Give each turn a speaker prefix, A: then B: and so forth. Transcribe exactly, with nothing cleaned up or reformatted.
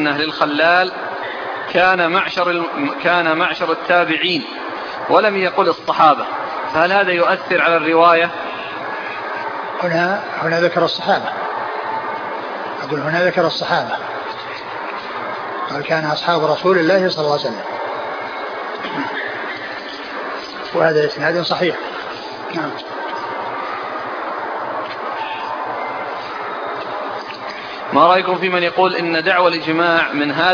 A: الجنة للخلال كان معشر كان معشر التابعين ولم يقل الصحابة، فهل هذا يؤثر على الرواية؟
B: هنا هنا ذكر الصحابة، أقول هنا ذكر الصحابة، قال كان أصحاب رسول الله صلى الله عليه وسلم، وهذا إسناد صحيح. نعم.
A: ما رأيكم في من يقول إن دعوى الإجماع من هذا